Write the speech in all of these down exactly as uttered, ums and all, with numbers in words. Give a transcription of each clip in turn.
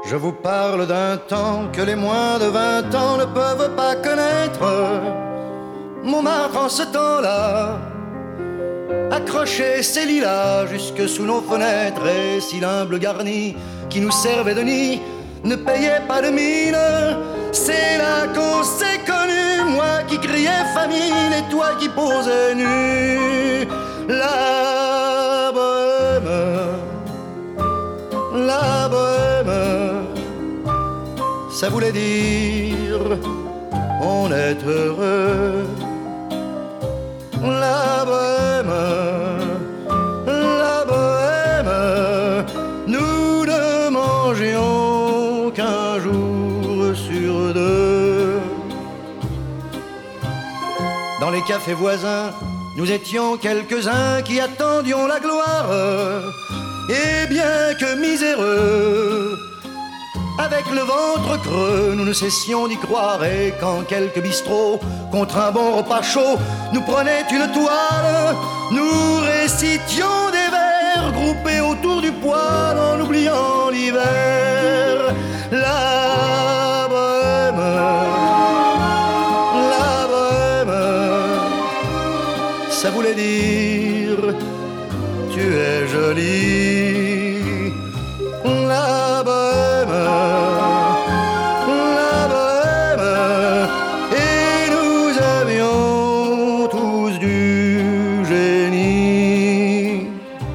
Je vous parle d'un temps que les moins de vingt ans ne peuvent pas connaître. Montmartre en ce temps-là accrochait ses lilas jusque sous nos fenêtres, et si l'humble garni qui nous servait de nid ne payait pas de mine, c'est là qu'on s'est connus, moi qui criais famine et toi qui posais nu. La bohème, la bohème, ça voulait dire on est heureux. La bohème, la bohème, nous ne mangions qu'un jour sur deux. Dans les cafés voisins, nous étions quelques-uns qui attendions la gloire. Et bien que miséreux, avec le ventre creux, nous ne cessions d'y croire. Et quand quelques bistrots, contre un bon repas chaud, nous prenaient une toile, nous récitions des vers groupés autour du poêle en oubliant l'hiver. La bohème, la bohème, ça voulait dire tu es jolie. La bohème, la bohème, et nous avions tous du génie.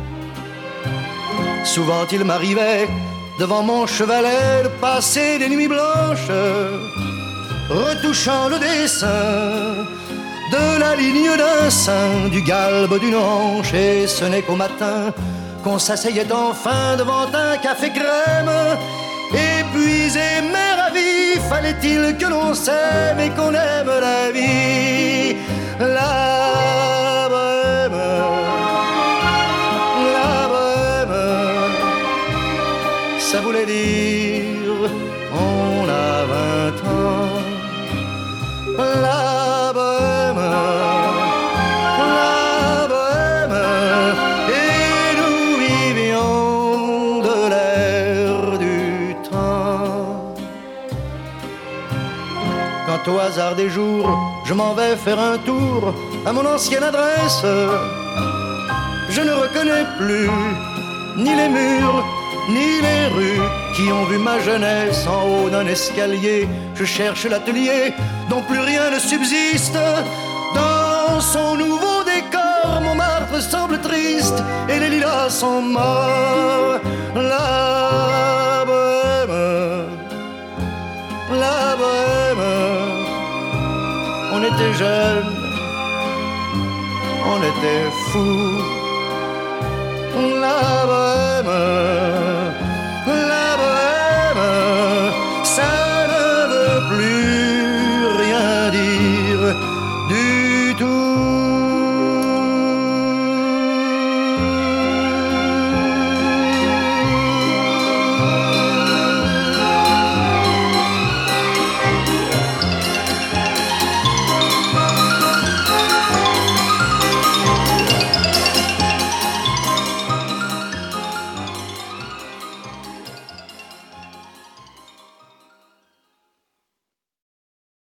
Souvent il m'arrivait devant mon chevalet de passer des nuits blanches, retouchant le dessin de la ligne d'un sein, du galbe d'une hanche, et ce n'est qu'au matin qu'on s'asseyait enfin devant un café crème. Épuisé mais ravi, fallait-il que l'on s'aime et qu'on aime la vie. La bohème, la bohème, ça voulait dire on a vingt ans. La bohème, la bohème, et nous vivions de l'air du temps. Quand au hasard des jours, je m'en vais faire un tour à mon ancienne adresse, je ne reconnais plus ni les murs, ni les rues qui ont vu ma jeunesse en haut d'un escalier. Je cherche l'atelier dont plus rien ne subsiste. Dans son nouveau décor, Montmartre semble triste et les lilas sont morts. La bohème, la bohème, on était jeunes, on était fous. La bohème,